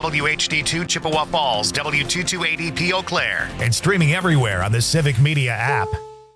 WHD2 Chippewa Falls, W228EP Eau Claire, and streaming everywhere on the Civic Media app.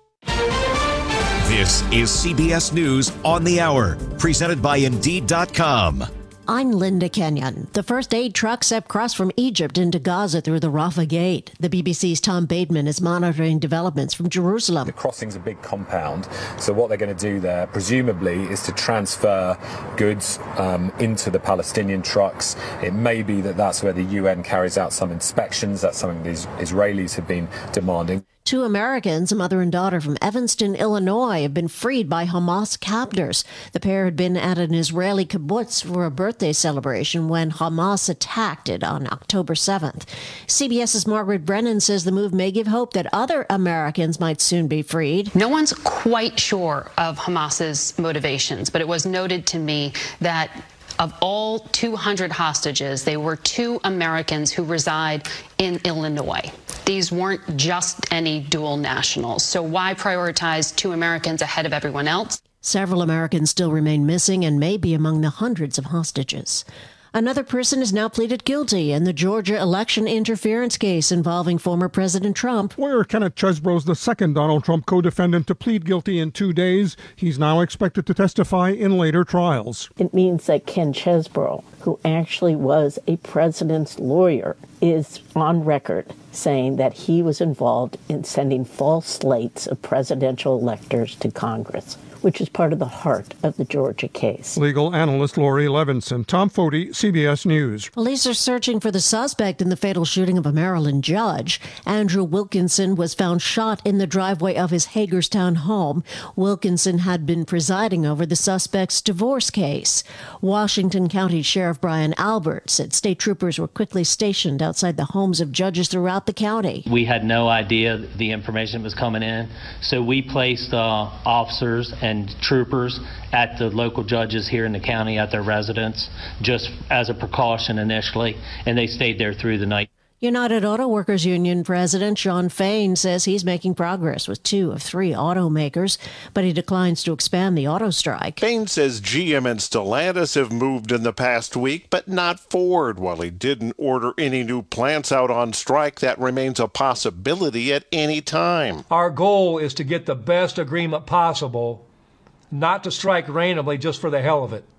This is CBS News on the Hour, presented by Indeed.com. I'm Linda Kenyon. The first aid trucks have crossed from Egypt into Gaza through the Rafah Gate. The BBC's Tom Bateman is monitoring developments from Jerusalem. The crossing's a big compound, so what they're going to do there, presumably, is to transfer goods into the Palestinian trucks. It may be that that's where the UN carries out some inspections. That's something the Israelis have been demanding. Two Americans, a mother and daughter from Evanston, Illinois, have been freed by Hamas captors. The pair had been at an Israeli kibbutz for a birthday celebration when Hamas attacked it on October 7th. CBS's Margaret Brennan says the move may give hope that other Americans might soon be freed. No one's quite sure of Hamas's motivations, but it was noted to me that of all 200 hostages, there were 2 Americans who reside in Illinois. These weren't just any dual nationals. So why prioritize 2 Americans ahead of everyone else? Several Americans still remain missing and may be among the hundreds of hostages. Another person is now pleaded guilty in the Georgia election interference case involving former President Trump. Lawyer Kenneth Chesbro is the second Donald Trump co-defendant to plead guilty in 2 days. He's now expected to testify in later trials. It means that Ken Chesbro, who actually was a president's lawyer, is on record saying that he was involved in sending false slates of presidential electors to Congress, which is part of the heart of the Georgia case. Legal analyst Lori Levinson. Tom Foti, CBS News. Police are searching for the suspect in the fatal shooting of a Maryland judge. Andrew Wilkinson was found shot in the driveway of his Hagerstown home. Wilkinson had been presiding over the suspect's divorce case. Washington County Sheriff Brian Albert said state troopers were quickly stationed outside the homes of judges throughout the county. We had no idea the information was coming in, so we placed officers and troopers at the local judges here in the county at their residence just as a precaution initially, and they stayed there through the night. United Auto Workers Union President Sean Fain says he's making progress with 2 of 3 automakers, but he declines to expand the auto strike. Fain says GM and Stellantis have moved in the past week, but not Ford. While he didn't order any new plants out on strike, that remains a possibility at any time. Our goal is to get the best agreement possible, not to strike randomly just for the hell of it.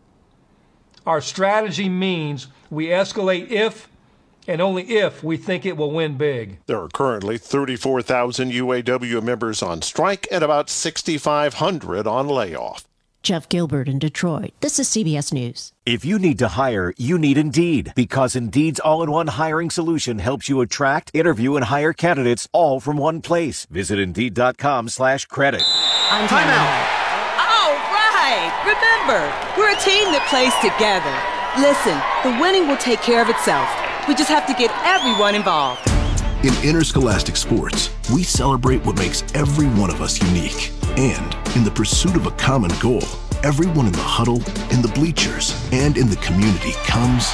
Our strategy means we escalate if and only if we think it will win big. There are currently 34,000 UAW members on strike and about 6,500 on layoff. Jeff Gilbert in Detroit. This is CBS News. If you need to hire, you need Indeed, because Indeed's all-in-one hiring solution helps you attract, interview, and hire candidates all from one place. Visit Indeed.com/credit. Time out. All right. Remember, we're a team that plays together. Listen, the winning will take care of itself. We just have to get everyone involved. In interscholastic sports, we celebrate what makes every one of us unique. And in the pursuit of a common goal, everyone in the huddle, in the bleachers, and in the community comes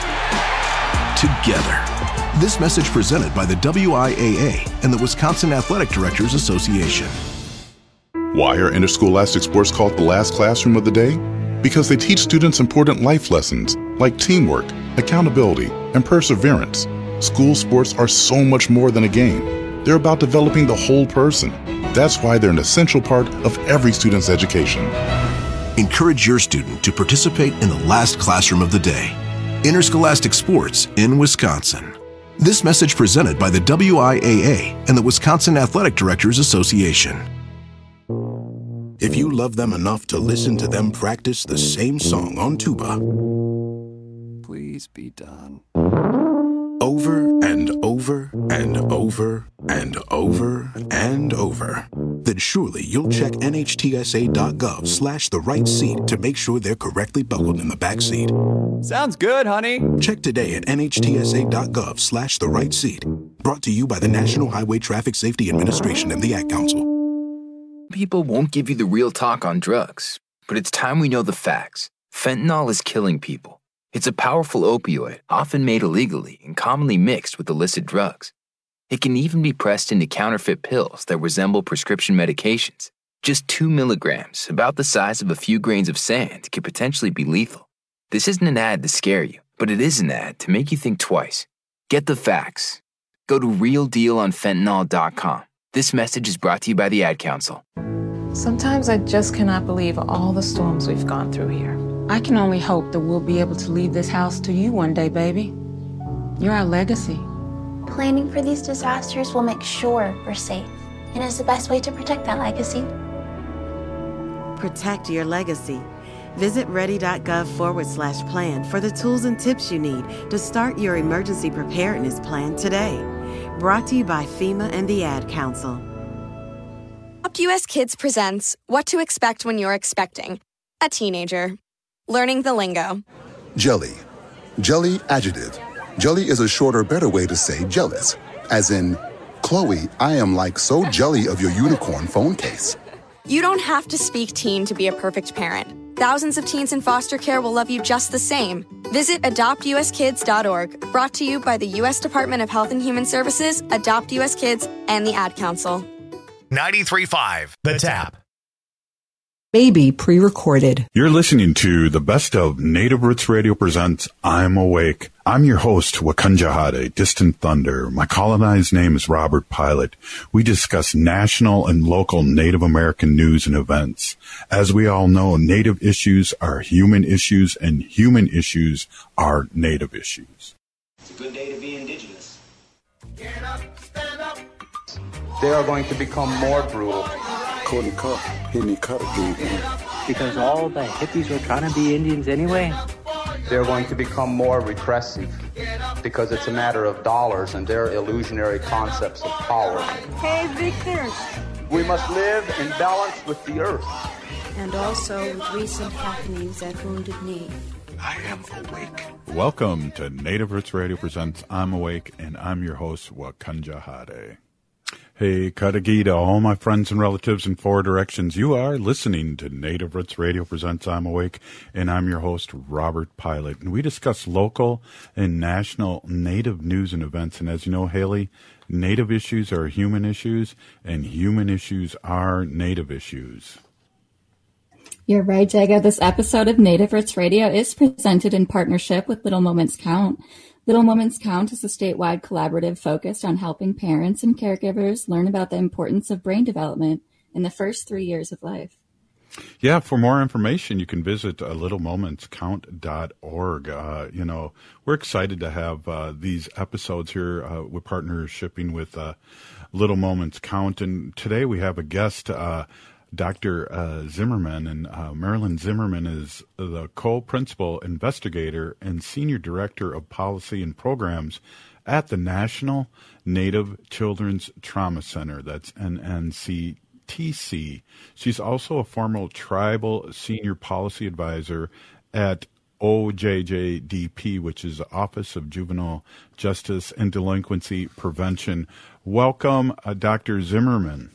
together. This message presented by the WIAA and the Wisconsin Athletic Directors Association. Why are interscholastic sports called the last classroom of the day? Because they teach students important life lessons like teamwork, accountability, and perseverance. School sports are so much more than a game. They're about developing the whole person. That's why they're an essential part of every student's education. Encourage your student to participate in the last classroom of the day. Interscholastic sports in Wisconsin. This message presented by the WIAA and the Wisconsin Athletic Directors Association. If you love them enough to listen to them practice the same song on tuba, please be done. Over and over and over and over and over, then surely you'll check NHTSA.gov/the right seat to make sure they're correctly buckled in the back seat. Sounds good, honey. Check today at NHTSA.gov/the right seat. Brought to you by the National Highway Traffic Safety Administration and the Ad Council. People won't give you the real talk on drugs, but it's time we know the facts. Fentanyl is killing people. It's a powerful opioid, often made illegally and commonly mixed with illicit drugs. It can even be pressed into counterfeit pills that resemble prescription medications. Just 2 milligrams, about the size of a few grains of sand, could potentially be lethal. This isn't an ad to scare you, but it is an ad to make you think twice. Get the facts. Go to realdealonfentanyl.com. This message is brought to you by the Ad Council. Sometimes I just cannot believe all the storms we've gone through here. I can only hope that we'll be able to leave this house to you one day, baby. You're our legacy. Planning for these disasters will make sure we're safe, and is the best way to protect that legacy. Protect your legacy. Visit ready.gov/plan for the tools and tips you need to start your emergency preparedness plan today. Brought to you by FEMA and the Ad Council. Adopt US Kids presents What to Expect When You're Expecting a Teenager. Learning the lingo. Jelly. Jelly adjective. Jelly is a shorter, better way to say jealous. As in, Chloe, I am like so jelly of your unicorn phone case. You don't have to speak teen to be a perfect parent. Thousands of teens in foster care will love you just the same. Visit adoptuskids.org, brought to you by the U.S. Department of Health and Human Services, Adopt U.S. Kids, and the Ad Council. 93.5 The Tap. Baby pre-recorded. You're listening to the best of Native Roots Radio presents I'm Awake. I'm your host, Wakanja Hade, Distant Thunder. My colonized name is Robert Pilot. We discuss national and local Native American news and events. As we all know, Native issues are human issues, and human issues are Native issues. It's a good day to be indigenous. Get up, stand up. They are going to become more brutal. Because all the hippies were trying to be Indians anyway. They're going to become more repressive because it's a matter of dollars and their illusionary concepts of power. Hey, Victor. We must live in balance with the earth. And also with recent happenings at Wounded Knee. I am awake. Welcome to Native Roots Radio presents I'm Awake, and I'm your host, Wakanja Hade. Hey, Kadagida, all my friends and relatives in four directions. You are listening to Native Roots Radio presents I'm Awake, and I'm your host, Robert Pilot. And we discuss local and national Native news and events. And as you know, Haley, Native issues are human issues, and human issues are Native issues. You're right, Jago. This episode of Native Roots Radio is presented in partnership with Little Moments Count. Little Moments Count is a statewide collaborative focused on helping parents and caregivers learn about the importance of brain development in the first 3 years of life. Yeah, for more information, you can visit littlemomentscount.org. We're excited to have these episodes here. We're partnershipping with Little Moments Count. And today we have a guest, Dr. Zimmerman, and Marilyn Zimmerman is the co-principal investigator and senior director of policy and programs at the National Native Children's Trauma Center. That's NNCTC. She's also a former tribal senior policy advisor at OJJDP, which is the Office of Juvenile Justice and Delinquency Prevention. Welcome, Dr. Zimmerman.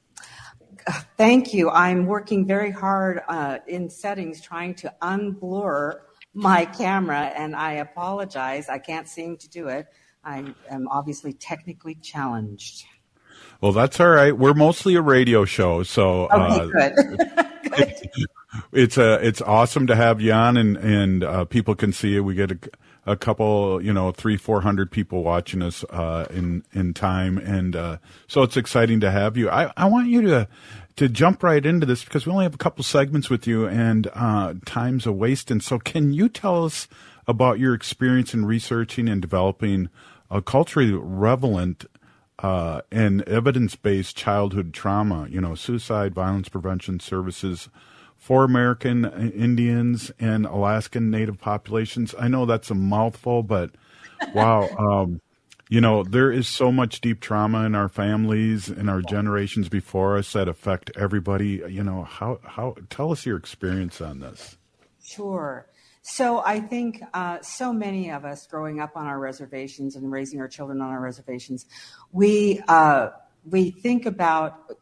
Thank you. I'm working very hard in settings trying to unblur my camera, and I apologize. I can't seem to do it. I am obviously technically challenged. Well, that's all right. We're mostly a radio show, so okay, good. It's awesome to have you on, and people can see you. We get a couple, 300-400 people watching us in time, and so it's exciting to have you. I want you to jump right into this because we only have a couple segments with you, and time's a waste. And so, can you tell us about your experience in researching and developing a culturally relevant and evidence-based childhood trauma, suicide, violence prevention services for American Indians and Alaskan Native populations? I know that's a mouthful, but wow, there is so much deep trauma in our families and our generations before us that affect everybody. How tell us your experience on this. Sure. So I think so many of us growing up on our reservations and raising our children on our reservations, we think about,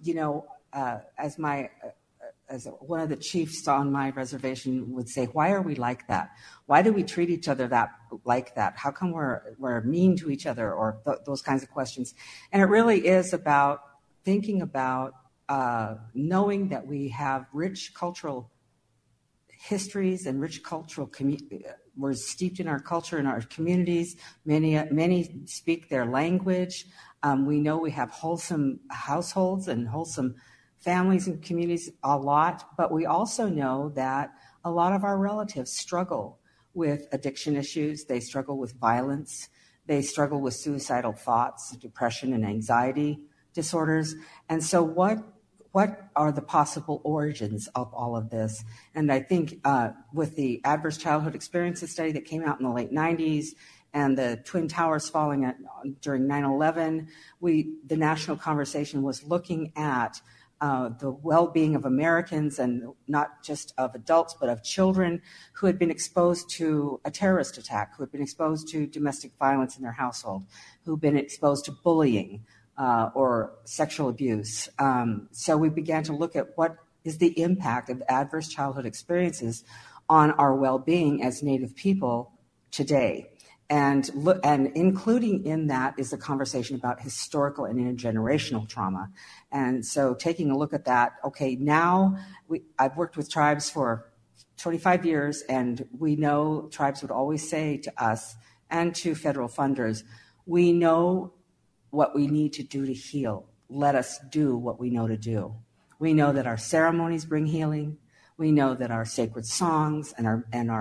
as one of the chiefs on my reservation would say, why are we like that? Why do we treat each other like that? How come we're mean to each other, or those kinds of questions? And it really is about thinking about knowing that we have rich cultural histories and rich cultural we're steeped in our culture and our communities. Many speak their language. We know we have wholesome households and wholesome families and communities a lot, but we also know that a lot of our relatives struggle with addiction issues. They struggle with violence. They struggle with suicidal thoughts, depression, and anxiety disorders. And so what are the possible origins of all of this? And I think with the Adverse Childhood Experiences study that came out in the late 90s and the Twin Towers falling during 9/11, the national conversation was looking at the well-being of Americans, and not just of adults, but of children who had been exposed to a terrorist attack, who had been exposed to domestic violence in their household, who had been exposed to bullying or sexual abuse. So we began to look at what is the impact of adverse childhood experiences on our well-being as Native people today. And including in that is a conversation about historical and intergenerational trauma. And so taking a look at that, okay, now I've worked with tribes for 25 years, and we know tribes would always say to us and to federal funders, we know what we need to do to heal. Let us do what we know to do. We know that our ceremonies bring healing. We know that our sacred songs and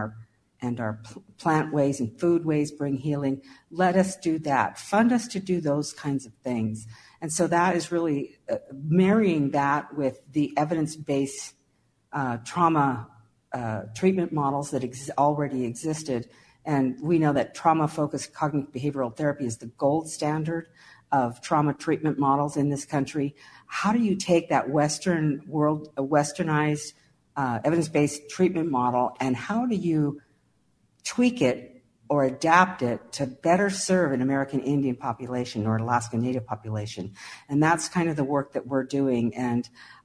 our plant ways and food ways bring healing. Let us do that. Fund us to do those kinds of things. And so that is really marrying that with the evidence-based trauma treatment models that already existed. And we know that trauma-focused cognitive behavioral therapy is the gold standard of trauma treatment models in this country. How do you take that Western world, a westernized evidence-based treatment model, and how do you tweak it or adapt it to better serve an American Indian population or Alaska Native population? And that's kind of the work that we're doing. And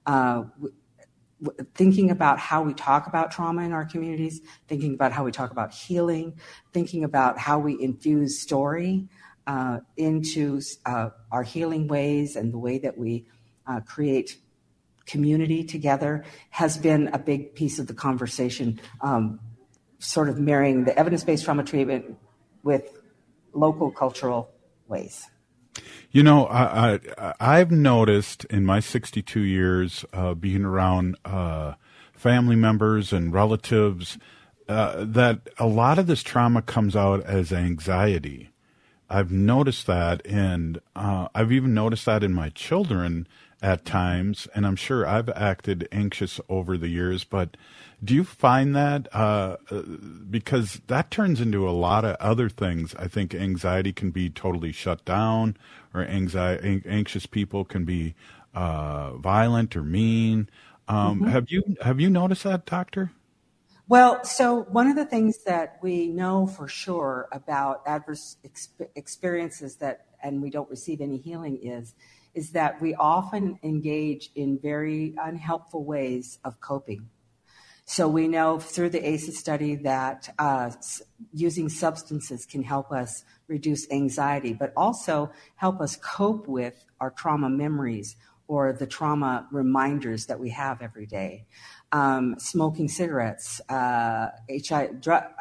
thinking about how we talk about trauma in our communities, thinking about how we talk about healing, thinking about how we infuse story into our healing ways and the way that we create community together has been a big piece of the conversation, sort of marrying the evidence-based trauma treatment with local cultural ways. You know, I've noticed in my 62 years being around family members and relatives that a lot of this trauma comes out as anxiety. I've noticed that, and I've even noticed that in my children at times, and I'm sure I've acted anxious over the years, but do you find that, because that turns into a lot of other things. I think anxiety can be totally shut down, or anxious people can be violent or mean. Have you noticed that, Doctor? Well, so one of the things that we know for sure about adverse experiences and we don't receive any healing is that we often engage in very unhelpful ways of coping. So we know through the ACEs study that using substances can help us reduce anxiety, but also help us cope with our trauma memories or the trauma reminders that we have every day. Smoking cigarettes, IV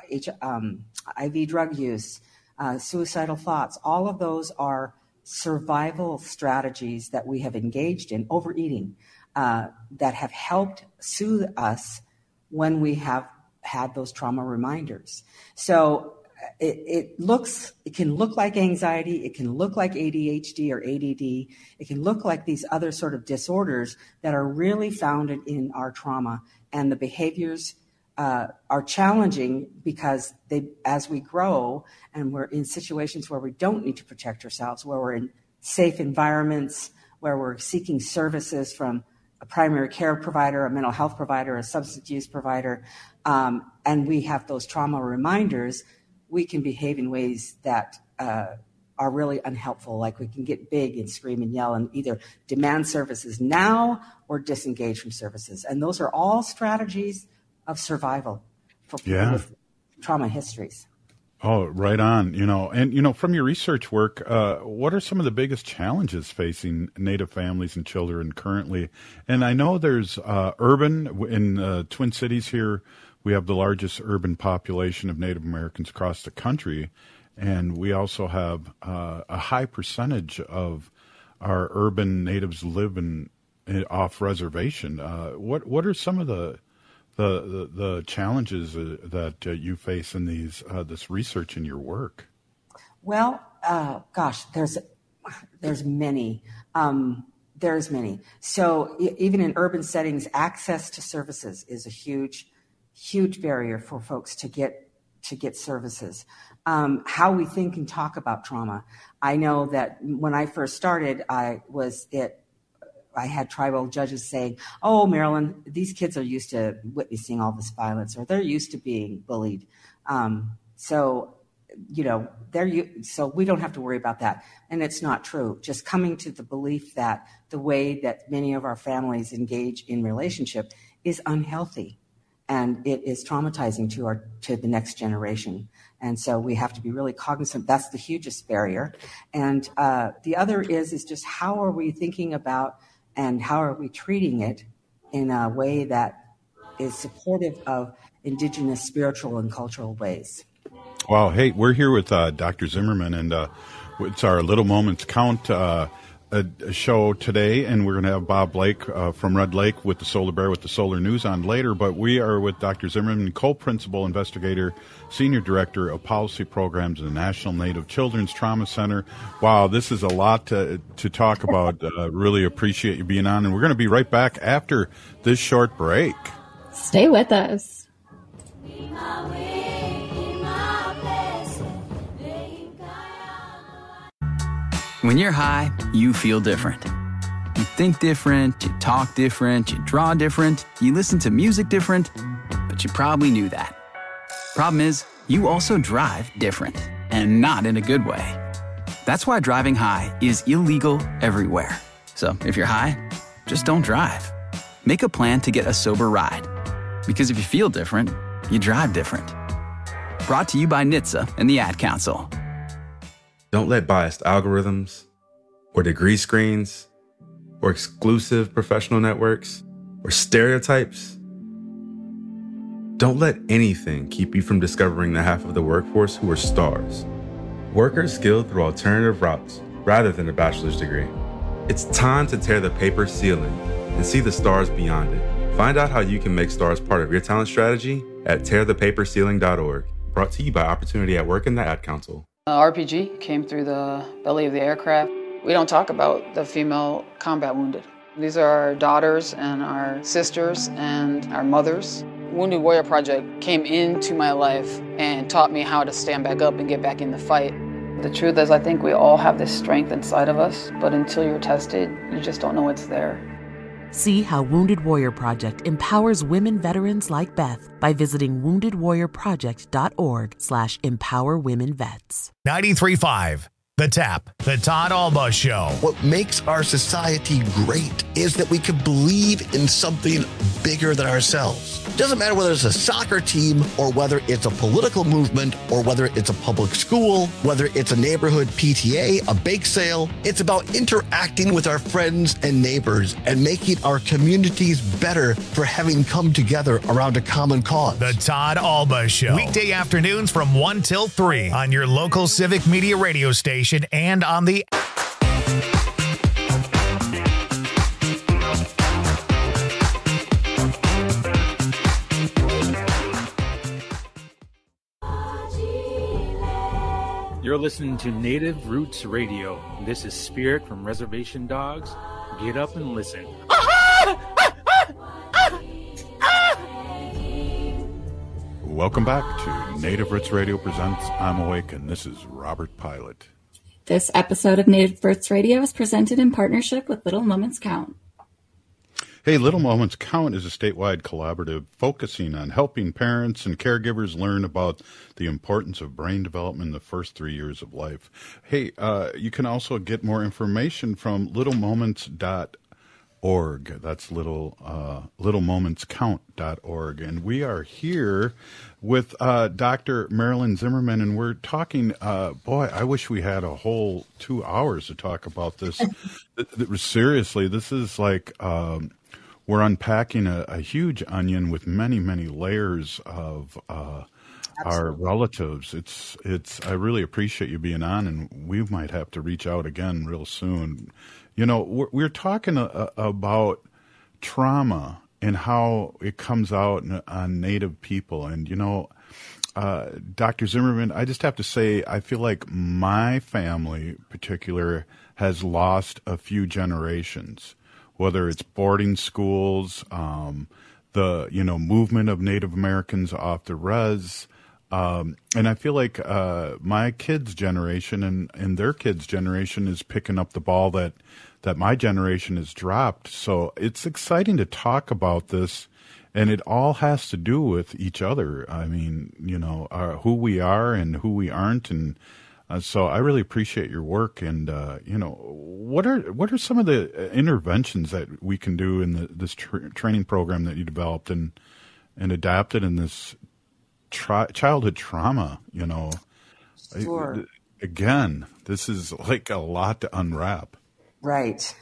drug use, suicidal thoughts, all of those are survival strategies that we have engaged in, overeating, that have helped soothe us when we have had those trauma reminders. So it can look like anxiety, it can look like ADHD or ADD, it can look like these other sort of disorders that are really founded in our trauma, and the behaviors are challenging because as we grow and we're in situations where we don't need to protect ourselves, where we're in safe environments, where we're seeking services from a primary care provider, a mental health provider, a substance use provider, and we have those trauma reminders, we can behave in ways that are really unhelpful. Like we can get big and scream and yell and either demand services now or disengage from services. And those are all strategies of survival for people with trauma histories. Oh, right on. And from your research work, what are some of the biggest challenges facing Native families and children currently? And I know there's urban in Twin Cities here we have the largest urban population of Native Americans across the country, and we also have a high percentage of our urban natives live off reservation. What are some of the challenges that you face in this research in your work? Well, gosh, there's many. There's many. So even in urban settings, access to services is a huge barrier for folks to get services. How we think and talk about trauma. I know that when I first started, I had tribal judges saying, "Oh, Marilyn, these kids are used to witnessing all this violence, or they're used to being bullied. So we don't have to worry about that." And it's not true. Just coming to the belief that the way that many of our families engage in relationship is unhealthy, and it is traumatizing to the next generation. And so we have to be really cognizant. That's the hugest barrier. And the other is just how are we thinking about and how are we treating it in a way that is supportive of Indigenous spiritual and cultural ways. Wow. Hey, we're here with Dr. Zimmerman, and it's our Little Moments Count show today, and we're going to have Bob Blake from Red Lake with the Solar Bear with the Solar News on later, but we are with Dr. Zimmerman, co-principal investigator, senior director of policy programs in the National Native Children's Trauma Center. Wow, this is a lot to talk about. Really appreciate you being on, and we're going to be right back after this short break. Stay with us. When you're high, you feel different. You think different, you talk different, you draw different, you listen to music different, but you probably knew that. Problem is, you also drive different, and not in a good way. That's why driving high is illegal everywhere. So if you're high, just don't drive. Make a plan to get a sober ride. Because if you feel different, you drive different. Brought to you by NHTSA and the Ad Council. Don't let biased algorithms or degree screens or exclusive professional networks or stereotypes. Don't let anything keep you from discovering the half of the workforce who are stars. Workers skilled through alternative routes rather than a bachelor's degree. It's time to tear the paper ceiling and see the stars beyond it. Find out how you can make stars part of your talent strategy at tearthepaperceiling.org. Brought to you by Opportunity at Work and the Ad Council. RPG came through the belly of the aircraft. We don't talk about the female combat wounded. These are our daughters and our sisters and our mothers. Wounded Warrior Project came into my life and taught me how to stand back up and get back in the fight. The truth is, I think we all have this strength inside of us, but until you're tested, you just don't know it's there. See how Wounded Warrior Project empowers women veterans like Beth by visiting woundedwarriorproject.org/empowerwomenvets. 93.5 The Tap, the Todd Alba Show. What makes our society great is that we can believe in something bigger than ourselves. It doesn't matter whether it's a soccer team or whether it's a political movement or whether it's a public school, whether it's a neighborhood PTA, a bake sale. It's about interacting with our friends and neighbors and making our communities better for having come together around a common cause. The Todd Alba Show. Weekday afternoons from 1 till 3 on your local Civic Media radio station and on the You're listening to Native Roots Radio. This is Spirit from Reservation Dogs. Get up and listen. Welcome back to Native Roots Radio presents I'm Awake, and this is Robert Pilot. This episode of Native Roots Radio is presented in partnership with Little Moments Count. Hey, Little Moments Count is a statewide collaborative focusing on helping parents and caregivers learn about the importance of brain development in the first 3 years of life. Hey, you can also get more information from littlemoments.org. That's littlemomentscount.org. And we are here with Dr. Marilyn Zimmerman, and we're talking, boy, I wish we had a whole 2 hours to talk about this. Seriously, this is like we're unpacking a huge onion with many, many layers of our relatives. It's. I really appreciate you being on, and we might have to reach out again real soon. You know, we're talking about trauma and how it comes out on Native people, and you know, Dr. Zimmerman, I just have to say, I feel like my family, in particular, has lost a few generations. Whether it's boarding schools, the movement of Native Americans off the res. And I feel like my kids' generation and their kids' generation is picking up the ball that my generation has dropped. So it's exciting to talk about this, and it all has to do with each other. I mean, who we are and who we aren't, and so I really appreciate your work. And what are some of the interventions that we can do in this training program that you developed and adapted in this childhood trauma? Sure. Again, this is like a lot to unwrap. Right.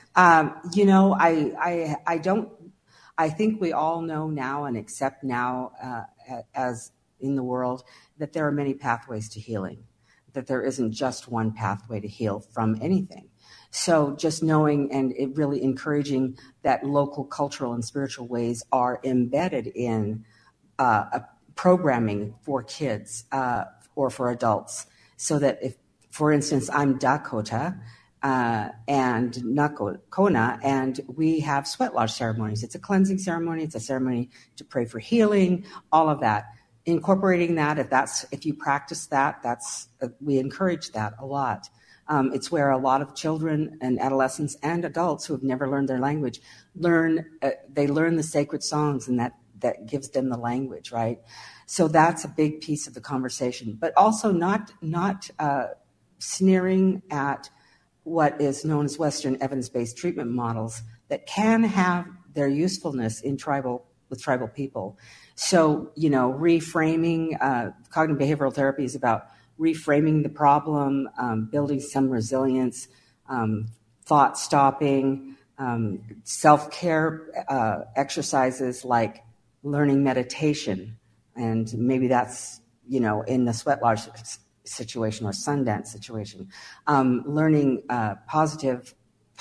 I think we all know now and accept now, as in the world, that there are many pathways to healing, that there isn't just one pathway to heal from anything. So just knowing and it really encouraging that local cultural and spiritual ways are embedded in programming for kids or for adults, so that if, for instance, I'm Dakota and Nakona, and we have sweat lodge ceremonies. It's a cleansing ceremony. It's a ceremony to pray for healing, all of that. Incorporating that, if you practice that, we encourage that a lot. It's where a lot of children and adolescents and adults who have never learned their language learn the sacred songs, and that gives them the language, right? So that's a big piece of the conversation, but also not sneering at what is known as Western evidence-based treatment models that can have their usefulness with tribal people. So, reframing, cognitive behavioral therapy is about reframing the problem, building some resilience, thought stopping, self-care exercises like learning meditation. And maybe that's, in the sweat lodge situation or Sundance situation, learning positive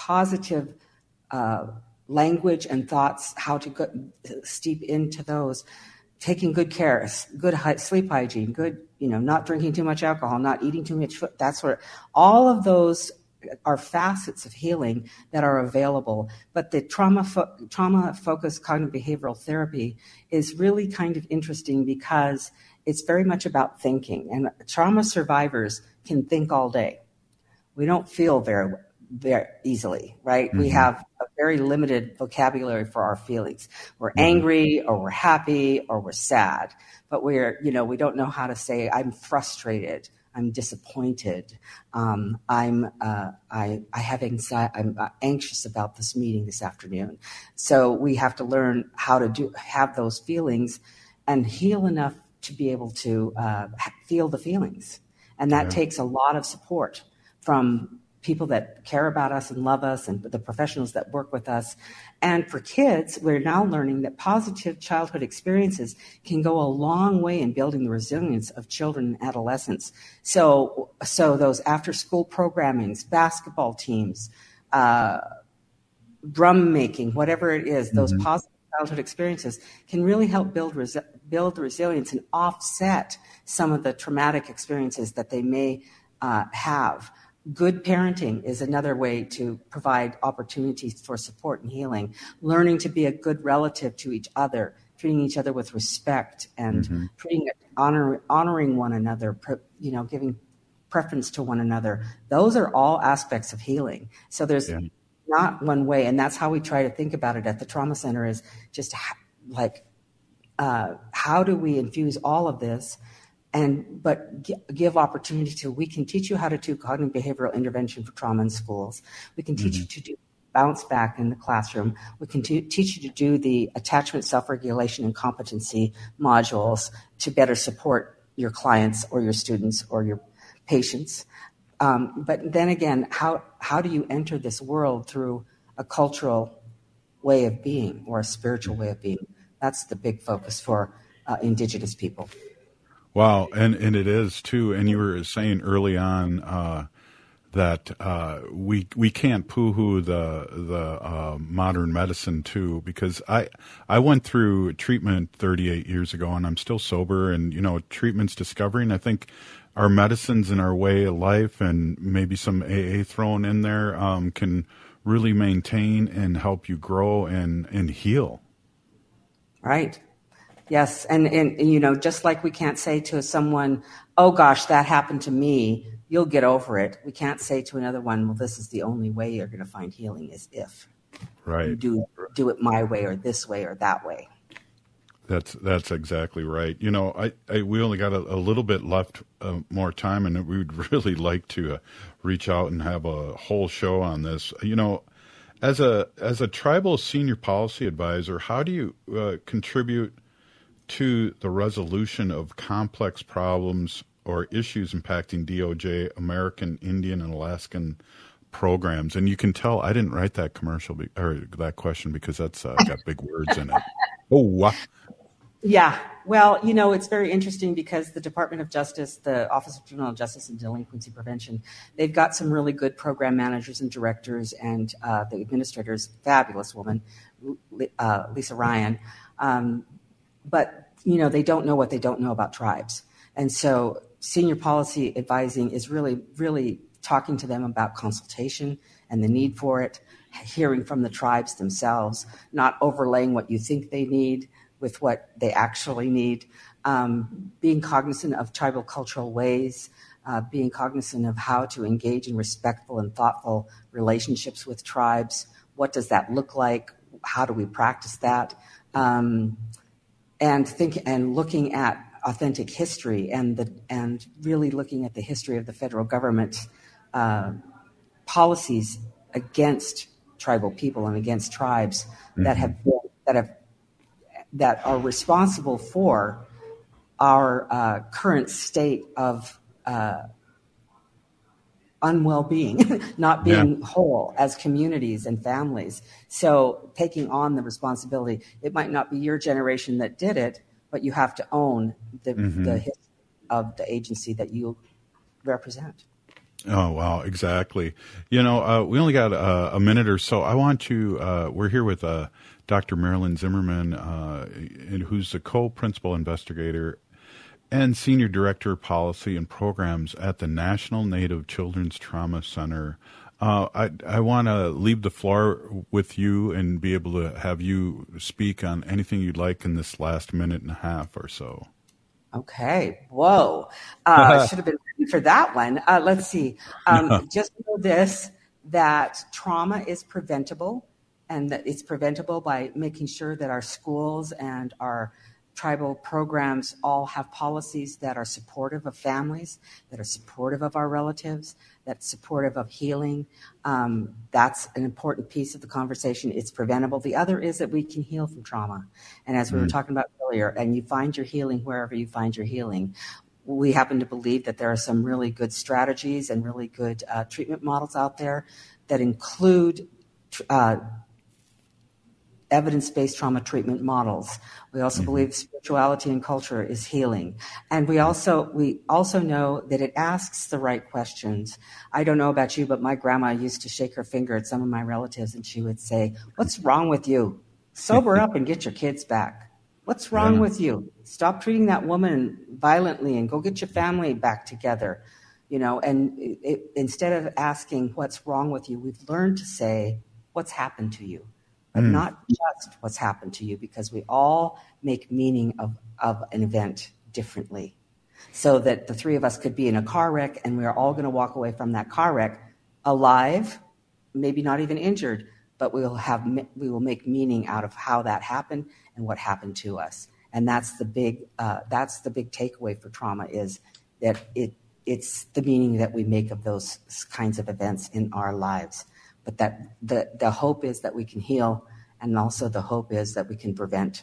language and thoughts, how to steep into those, taking good care, good sleep hygiene, good, not drinking too much alcohol, not eating too much food. That's where all of those are facets of healing that are available. But the trauma-focused cognitive behavioral therapy is really kind of interesting because it's very much about thinking, and trauma survivors can think all day. We don't feel very, very easily, right? Mm-hmm. We have a very limited vocabulary for our feelings. We're angry, or we're happy, or we're sad, but we don't know how to say, I'm frustrated, I'm disappointed, I have anxiety, I'm anxious about this meeting this afternoon. So we have to learn how to have those feelings and heal enough to be able to feel the feelings. And that takes a lot of support from people that care about us and love us and the professionals that work with us. And for kids, we're now learning that positive childhood experiences can go a long way in building the resilience of children and adolescents. So those after-school programmings, basketball teams, drum making, whatever it is, those positive childhood experiences can really help build the resilience and offset some of the traumatic experiences that they may have. Good parenting is another way to provide opportunities for support and healing. Learning to be a good relative to each other, treating each other with respect, and honoring one another, giving preference to one another. Those are all aspects of healing. So there's not one way, and that's how we try to think about it at the trauma center, is just how do we infuse all of this, but give opportunity to, we can teach you how to do cognitive behavioral intervention for trauma in schools. We can teach you to do bounce back in the classroom. We can teach you to do the attachment, self-regulation, and competency modules to better support your clients or your students or your patients. But then again, how do you enter this world through a cultural way of being or a spiritual way of being. That's the big focus for Indigenous people. Wow, and it is too. And you were saying early on that we can't poo-hoo the modern medicine too, because I went through treatment 38 years ago, and I'm still sober. And treatment's discovering. I think our medicines and our way of life, and maybe some AA thrown in there, can really maintain and help you grow and heal. Right. Yes. And just like we can't say to someone, oh gosh, that happened to me, you'll get over it. We can't say to another one, well, this is the only way you're going to find healing is if you do it my way or this way or that way. That's exactly right. We only got a little bit left more time, and we would really like to reach out and have a whole show on this. As a tribal senior policy advisor, how do you contribute to the resolution of complex problems or issues impacting DOJ, American Indian, and Alaskan programs? And you can tell I didn't write that that question because that's got big words in it. Oh, wow. Yeah. Well, it's very interesting because the Department of Justice, the Office of Juvenile Justice and Delinquency Prevention, they've got some really good program managers and directors, and the administrator's fabulous woman, Lisa Ryan. But, they don't know what they don't know about tribes. And so senior policy advising is really, really talking to them about consultation and the need for it, hearing from the tribes themselves, not overlaying what you think they need with what they actually need, being cognizant of tribal cultural ways, being cognizant of how to engage in respectful and thoughtful relationships with tribes. What does that look like? How do we practice that? And looking at authentic history and really looking at the history of the federal government's policies against tribal people and against tribes that are responsible for our current state of unwell-being, not being whole as communities and families. So taking on the responsibility, it might not be your generation that did it, but you have to own the history of the agency that you represent. Oh, wow, exactly. We only got a minute or so. I want to, we're here with Dr. Marilyn Zimmerman, who's the co-principal investigator and senior director of policy and programs at the National Native Children's Trauma Center. I want to leave the floor with you and be able to have you speak on anything you'd like in this last minute and a half or so. Okay. Whoa. I should have been ready for that one. Let's see. Just know this, that trauma is preventable, and that it's preventable by making sure that our schools and our tribal programs all have policies that are supportive of families, that are supportive of our relatives, that's supportive of healing. That's an important piece of the conversation. It's preventable. The other is that we can heal from trauma. And as we were talking about earlier, and you find your healing wherever you find your healing. We happen to believe that there are some really good strategies and really good treatment models out there that include evidence-based trauma treatment models. We also believe spirituality and culture is healing. And we also know that it asks the right questions. I don't know about you, but my grandma used to shake her finger at some of my relatives and she would say, "What's wrong with you? Sober up and get your kids back. What's wrong with you? Stop treating that woman violently and go get your family back together." And instead of asking what's wrong with you, we've learned to say, what's happened to you? But not just what's happened to you, because we all make meaning of an event differently. So that the three of us could be in a car wreck and we are all going to walk away from that car wreck alive, maybe not even injured, but we will make meaning out of how that happened and what happened to us. And that's the big takeaway for trauma, is that it's the meaning that we make of those kinds of events in our lives. But that the hope is that we can heal, and also the hope is that we can prevent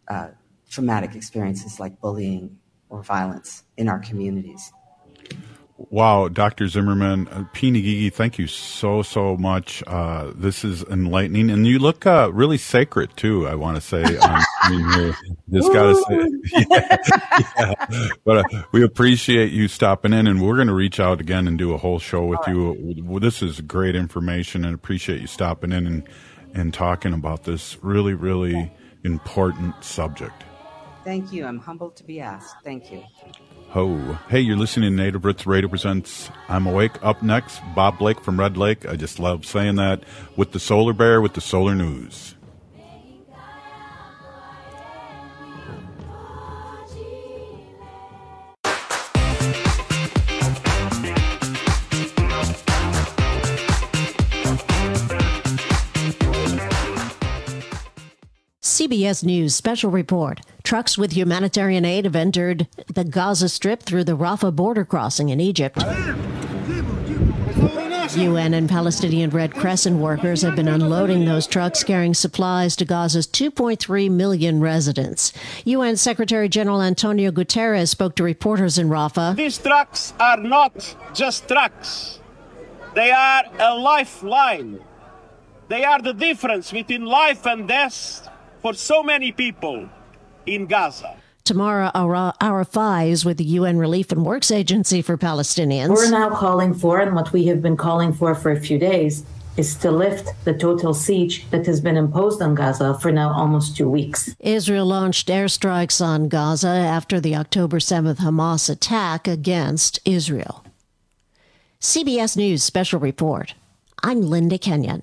traumatic experiences like bullying or violence in our communities. Wow, Dr. Zimmerman, Pinigigi, thank you so much. This is enlightening, and you look really sacred too. I want to say, just got to say, yeah. But we appreciate you stopping in, and we're going to reach out again and do a whole show with you. This is great information, and appreciate you stopping in and talking about this really, really important subject. Thank you. I'm humbled to be asked. Thank you. Hey, you're listening to Native Roots Radio presents I'm Awake. Up next, Bob Blake from Red Lake. I just love saying that, with the Solar Bear with the Solar News. CBS News special report. Trucks with humanitarian aid have entered the Gaza Strip through the Rafah border crossing in Egypt. UN and Palestinian Red Crescent workers have been unloading those trucks carrying supplies to Gaza's 2.3 million residents. UN Secretary General Antonio Guterres spoke to reporters in Rafah. These trucks are not just trucks. They are a lifeline. They are the difference between life and death for so many people in Gaza. Tamara Arafai is with the UN Relief and Works Agency for Palestinians. We're now calling for, and what we have been calling for a few days, is to lift the total siege that has been imposed on Gaza for now almost 2 weeks. Israel launched airstrikes on Gaza after the October 7th Hamas attack against Israel. CBS News Special Report. I'm Linda Kenyon.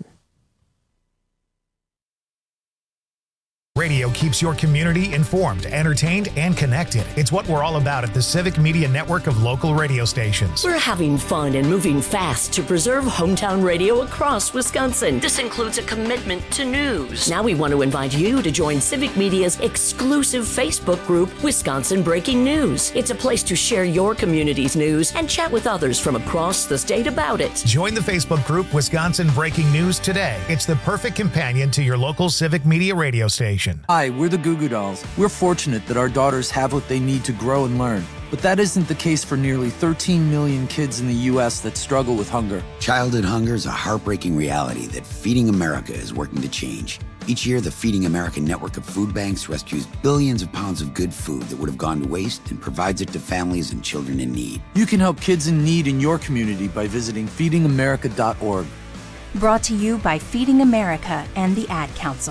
Radio keeps your community informed, entertained, and connected. It's what we're all about at the Civic Media Network of local radio stations. We're having fun and moving fast to preserve hometown radio across Wisconsin. This includes a commitment to news. Now we want to invite you to join Civic Media's exclusive Facebook group, Wisconsin Breaking News. It's a place to share your community's news and chat with others from across the state about it. Join the Facebook group, Wisconsin Breaking News, today. It's the perfect companion to your local Civic Media radio station. Hi, we're the Goo Goo Dolls. We're fortunate that our daughters have what they need to grow and learn. But that isn't the case for nearly 13 million kids in the U.S. that struggle with hunger. Childhood hunger is a heartbreaking reality that Feeding America is working to change. Each year, the Feeding America network of food banks rescues billions of pounds of good food that would have gone to waste and provides it to families and children in need. You can help kids in need in your community by visiting feedingamerica.org. Brought to you by Feeding America and the Ad Council.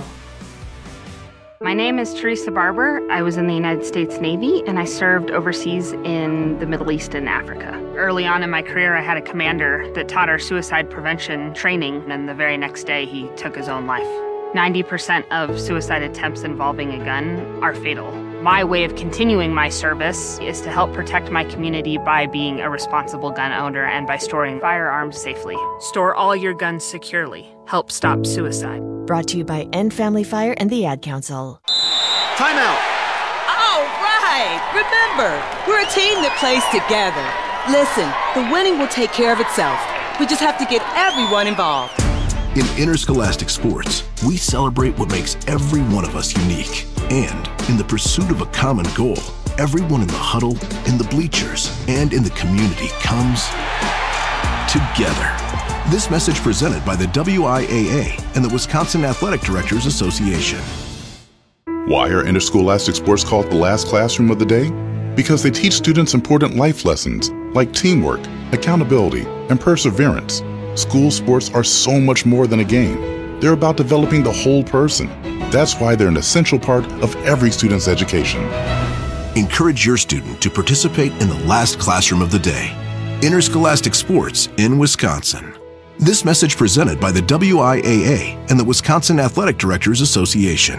My name is Teresa Barber. I was in the United States Navy, and I served overseas in the Middle East and Africa. Early on in my career, I had a commander that taught our suicide prevention training, and the very next day, he took his own life. 90% of suicide attempts involving a gun are fatal. My way of continuing my service is to help protect my community by being a responsible gun owner and by storing firearms safely. Store all your guns securely. Help stop suicide. Brought to you by End Family Fire and the Ad Council. Time out! All right! Remember, we're a team that plays together. Listen, the winning will take care of itself. We just have to get everyone involved. In interscholastic sports, we celebrate what makes every one of us unique. And in the pursuit of a common goal, everyone in the huddle, in the bleachers, and in the community comes together. This message presented by the WIAA and the Wisconsin Athletic Directors Association. Why are interscholastic sports called the last classroom of the day? Because they teach students important life lessons like teamwork, accountability, and perseverance. School sports are so much more than a game. They're about developing the whole person. That's why they're an essential part of every student's education. Encourage your student to participate in the last classroom of the day. Interscholastic sports in Wisconsin. This message presented by the WIAA and the Wisconsin Athletic Directors Association.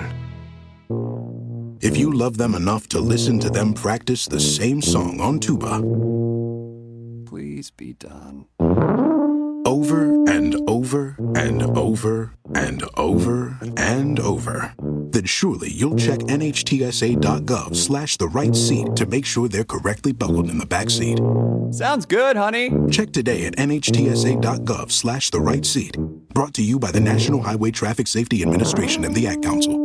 If you love them enough to listen to them practice the same song on tuba, please be done. Over and over and over and over and over, then surely you'll check nhtsa.gov/the right seat to make sure they're correctly buckled in the back seat. Sounds good, honey. Check today at nhtsa.gov/the right seat. Brought to you by the National Highway Traffic Safety Administration and the Ad Council.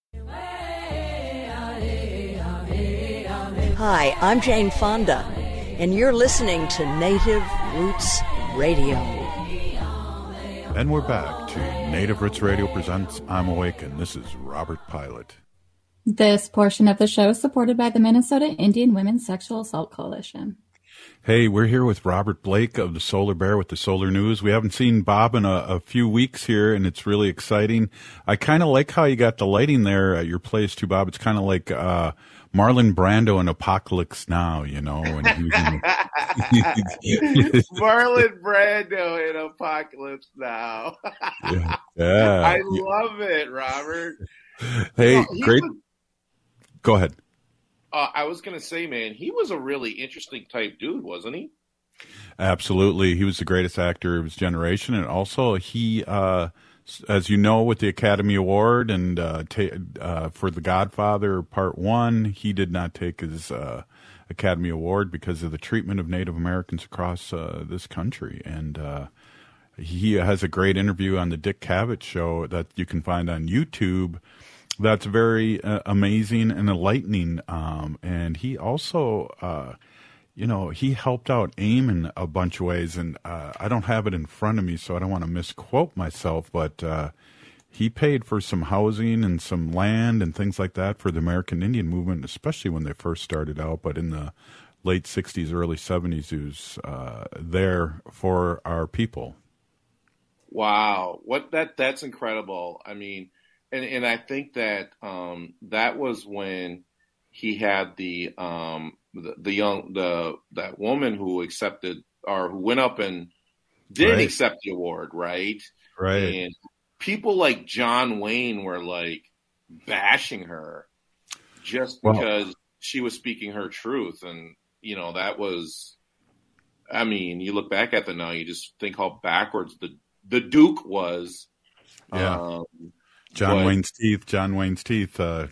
Hi, I'm Jane Fonda. and you're listening to Native Roots Radio. And we're back to Native Roots Radio presents I'm Awakened. This is Robert Pilot. This portion of the show is supported by the Minnesota Indian Women's Sexual Assault Coalition. Hey, we're here with Robert Blake of the Solar Bear with the Solar News. We haven't seen Bob in a few weeks here, and it's really exciting. I kind of like how you got the lighting there at your place, too, Bob. It's kind of like Marlon Brando in Apocalypse Now, you know. When Marlon Brando in Apocalypse Now. Yeah. I love it, Robert. Hey, great. Go ahead. I was going to say, man, he was a really interesting type dude, wasn't he? Absolutely. He was the greatest actor of his generation. And also he, as you know, with the Academy Award and for The Godfather Part 1, he did not take his Academy Award because of the treatment of Native Americans across this country. And he has a great interview on the Dick Cavett Show that you can find on YouTube. That's very amazing and enlightening. And he also, he helped out AIM in a bunch of ways. And I don't have it in front of me, so I don't want to misquote myself. But he paid for some housing and some land and things like that for the American Indian movement, especially when they first started out. But in the late 60s, early 70s, he was there for our people. Wow. That's incredible. I mean, And I think that that was when he had that woman who accepted or who went up and did accept the award, right? Right. And people like John Wayne were like bashing her just because she was speaking her truth, and that was. I mean, you look back at it now, you just think how backwards the Duke was. Yeah. John Wayne's teeth. From John Wayne's. But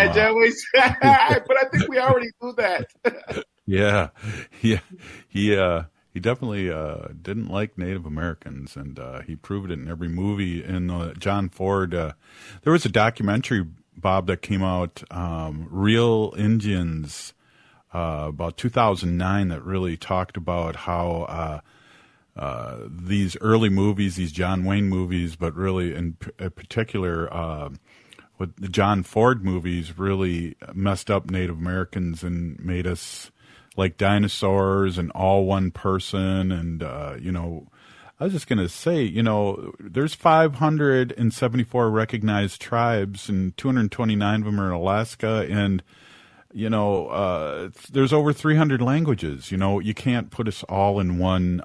I think we already knew that. Yeah. He definitely didn't like Native Americans, and he proved it in every movie. In John Ford, there was a documentary, Bob, that came out, Real Indians, about 2009, that really talked about how these early movies, these John Wayne movies, but really in particular, with the John Ford movies, really messed up Native Americans and made us like dinosaurs and all one person. And, I was just going to say, there's 574 recognized tribes and 229 of them are in Alaska. And, there's over 300 languages. You can't put us all in one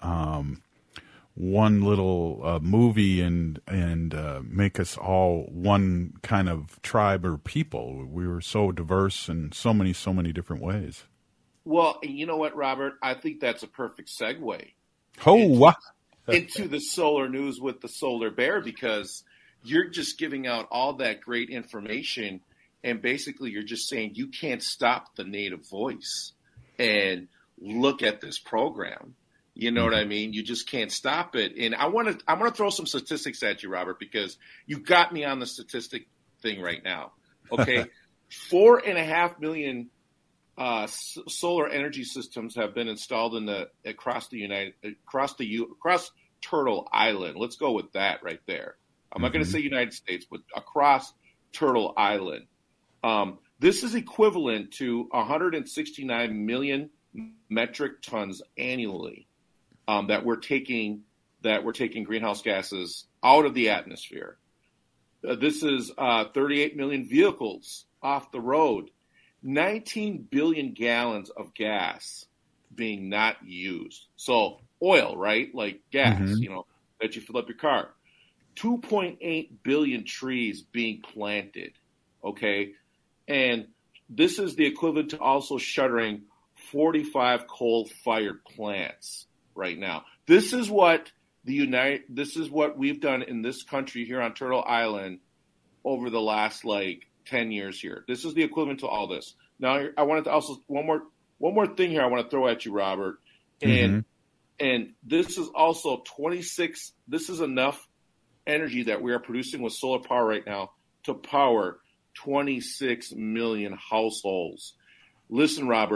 little movie and make us all one kind of tribe or people. We were so diverse in so many different ways. Well, you know what, Robert? I think that's a perfect segue. Into the Solar News with the Solar Bear, because you're just giving out all that great information. And basically, you're just saying you can't stop the Native voice. And look at this program. You know what I mean? You just can't stop it. And I'm going to throw some statistics at you, Robert, because you got me on the statistic thing right now. Okay, 4.5 million solar energy systems have been installed across Turtle Island. Let's go with that right there. I'm not going to say United States, but across Turtle Island. This is equivalent to 169 million metric tons annually that we're taking greenhouse gases out of the atmosphere. This is 38 million vehicles off the road, 19 billion gallons of gas being not used. So oil, right? Like gas, that you fill up your car. 2.8 billion trees being planted. Okay. And this is the equivalent to also shuttering 45 coal-fired plants right now. This is what we've done in this country here on Turtle Island over the last 10 years here. This is the equivalent to all this. Now, I wanted to also one more thing here I want to throw at you, Robert. And this is also 26. This is enough energy that we are producing with solar power right now to power 26 million households. Listen, Robert,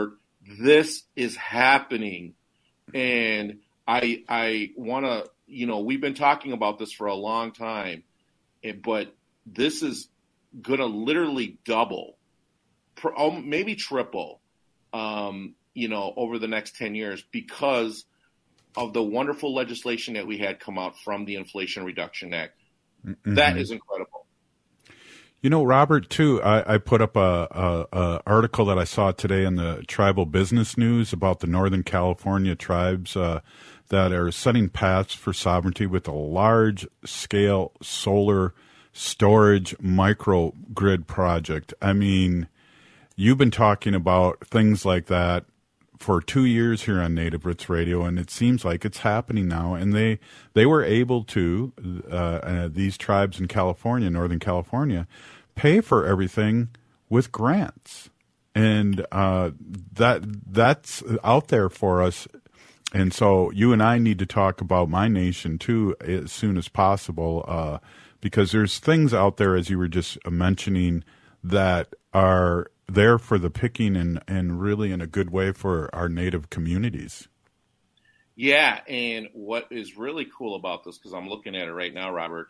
this is happening. And I want to, we've been talking about this for a long time, but this is going to literally double, maybe triple, over the next 10 years because of the wonderful legislation that we had come out from the Inflation Reduction Act. Mm-hmm. That is incredible. Robert, too, I put up a article that I saw today in the Tribal Business News about the Northern California tribes that are setting paths for sovereignty with a large-scale solar storage microgrid project. I mean, you've been talking about things like that for 2 years here on Native Roots Radio, and it seems like it's happening now. And they were able to, these tribes in California, Northern California, pay for everything with grants. And that's out there for us. And so you and I need to talk about My Nation, too, as soon as possible, because there's things out there, as you were just mentioning, that are there for the picking and really in a good way for our Native communities. Yeah, and what is really cool about this, because I'm looking at it right now, Robert,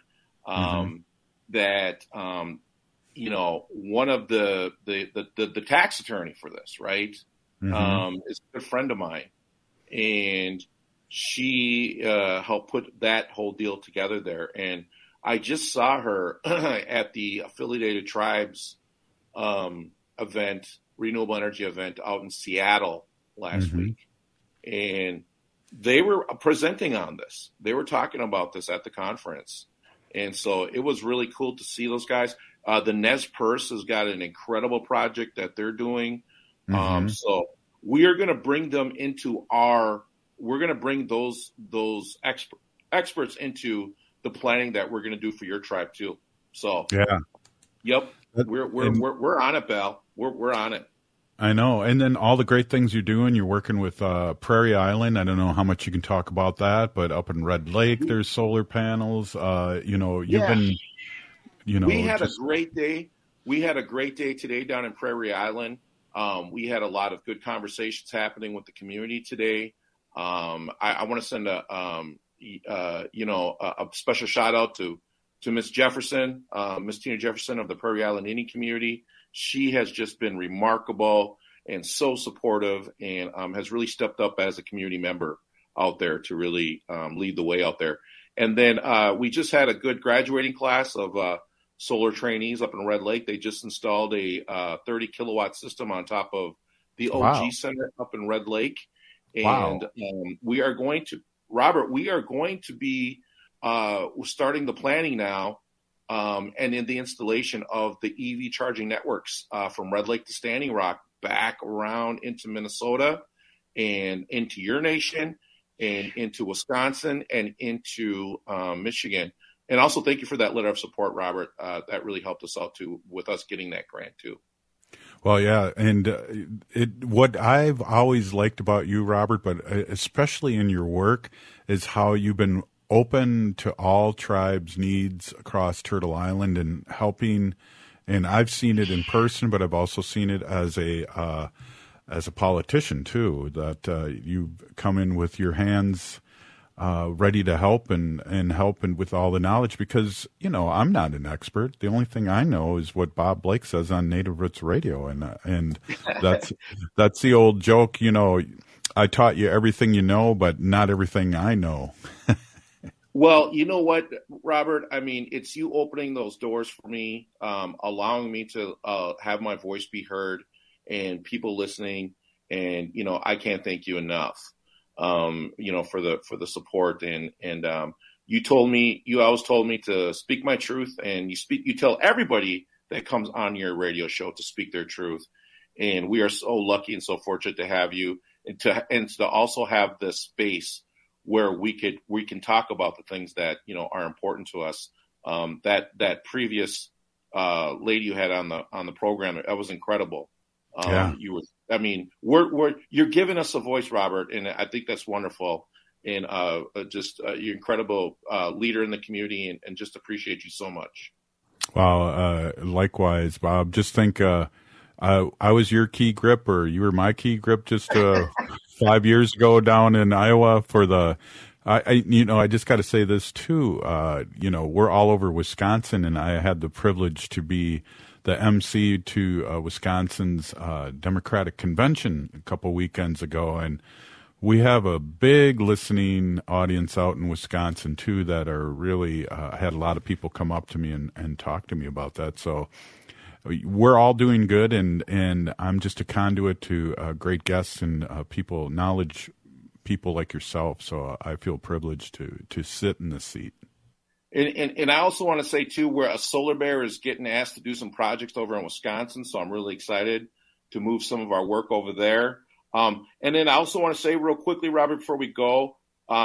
that one of the tax attorney for this, right, is a good friend of mine, and she helped put that whole deal together there. And I just saw her at the Affiliated Tribes event, renewable energy event out in Seattle last week. And they were presenting on this. They were talking about this at the conference. And so it was really cool to see those guys. The Nez Perce has got an incredible project that they're doing. So we are going to bring them into we're going to bring those experts into the planning that we're going to do for your tribe too. So, yeah. Yep. We're on it, Bal. We're on it. I know. And then all the great things you're doing, you're working with Prairie Island. I don't know how much you can talk about that, but up in Red Lake, there's solar panels. You've been, we had a great day. We had a great day today down in Prairie Island. We had a lot of good conversations happening with the community today. I want to send a special shout out to Miss Jefferson, Miss Tina Jefferson of the Prairie Island Indian community. She has just been remarkable and so supportive, and has really stepped up as a community member out there to really lead the way out there. And then we just had a good graduating class of solar trainees up in Red Lake. They just installed a 30 kilowatt system on top of the OG Center up in Red Lake. And we are going to, Robert, be starting the planning now and in the installation of the EV charging networks from Red Lake to Standing Rock back around into Minnesota and into your nation and into Wisconsin and into Michigan. And also thank you for that letter of support, Robert. That really helped us out too with us getting that grant too. Well, yeah, and what I've always liked about you, Robert, but especially in your work, is how you've been open to all tribes' needs across Turtle Island and helping. And I've seen it in person, but I've also seen it as a politician too. That you come in with your hands ready to help and with all the knowledge, because I'm not an expert. The only thing I know is what Bob Blake says on Native Roots Radio, and that's the old joke. I taught you everything you know, but not everything I know. Well, you know what, Robert? I mean, it's you opening those doors for me, allowing me to have my voice be heard, and people listening. And I can't thank you enough. For the support and you always told me to speak my truth, and you tell everybody that comes on your radio show to speak their truth. And we are so lucky and so fortunate to have you and to also have this space where we can talk about the things that, are important to us. That previous lady you had on the program, that was incredible. You're giving us a voice, Robert, and I think that's wonderful. And you're incredible leader in the community, and just appreciate you so much. Well, likewise, Bob. Just think, I was your key grip, or you were my key grip just 5 years ago down in Iowa for the. I just got to say this too. We're all over Wisconsin, and I had the privilege to be the MC to Wisconsin's Democratic Convention a couple weekends ago, and we have a big listening audience out in Wisconsin too that are really. I had a lot of people come up to me and talk to me about that. So we're all doing good, and I'm just a conduit to great guests and knowledge people like yourself. So I feel privileged to sit in this seat. And I also want to say, too, where a Solar Bear is getting asked to do some projects over in Wisconsin, so I'm really excited to move some of our work over there. And then I also want to say real quickly, Robert, before we go,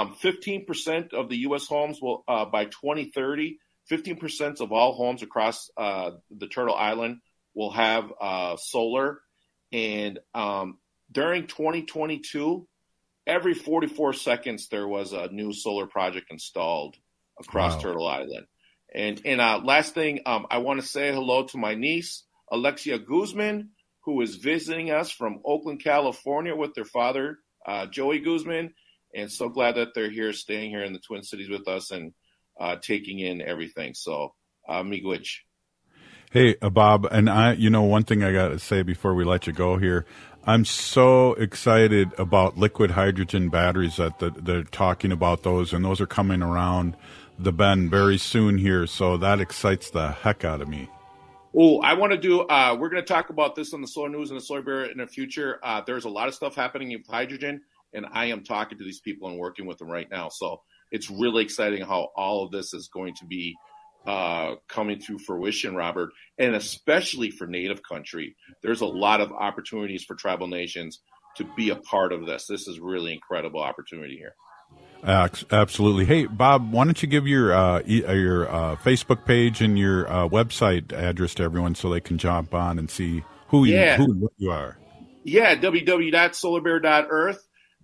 15% of the U.S. homes will, by 2030, 15% of all homes across the Turtle Island will have solar. And during 2022, every 44 seconds there was a new solar project installed across Turtle Island. And last thing, I want to say hello to my niece, Alexia Guzman, who is visiting us from Oakland, California with their father, Joey Guzman. And so glad that they're here, staying here in the Twin Cities with us and taking in everything. So, miigwech. Hey, Bob, and one thing I got to say before we let you go here, I'm so excited about liquid hydrogen batteries that they're talking about those, and those are coming around the bend very soon here. So that excites the heck out of me. Oh, I want to do, we're going to talk about this on the Solar News and the Solar Bear in the future. There's a lot of stuff happening with hydrogen, and I am talking to these people and working with them right now. So it's really exciting how all of this is going to be coming to fruition, Robert, and especially for Native country. There's a lot of opportunities for tribal nations to be a part of this. This is really incredible opportunity here. Absolutely. Hey, Bob, why don't you give your Facebook page and your website address to everyone so they can jump on and see who and what you are? Yeah, www.solarbear.earth,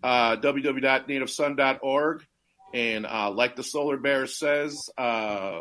www.nativesun.org. And like the Solar Bear says with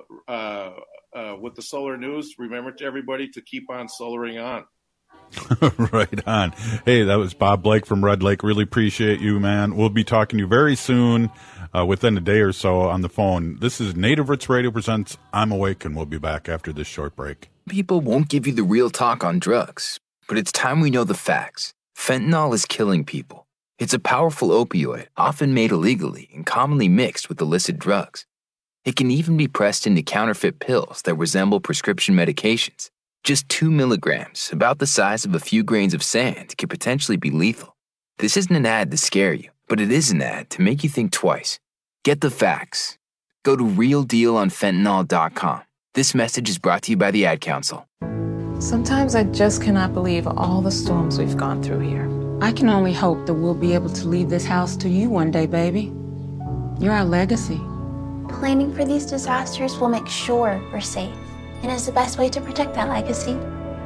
the Solar News, remember to everybody to keep on solaring on. Right on. Hey, that was Bob Blake from Red Lake. Really appreciate you, man. We'll be talking to you very soon, within a day or so on the phone. This is Native Roots Radio presents I'm Awake, and we'll be back after this short break. People won't give you the real talk on drugs, but it's time we know the facts. Fentanyl is killing people. It's a powerful opioid, often made illegally and commonly mixed with illicit drugs. It can even be pressed into counterfeit pills that resemble prescription medications. Just 2 milligrams, about the size of a few grains of sand, could potentially be lethal. This isn't an ad to scare you, but it is an ad to make you think twice. Get the facts. Go to realdealonfentanyl.com. This message is brought to you by the Ad Council. Sometimes I just cannot believe all the storms we've gone through here. I can only hope that we'll be able to leave this house to you one day, baby. You're our legacy. Planning for these disasters will make sure we're safe, and is the best way to protect that legacy.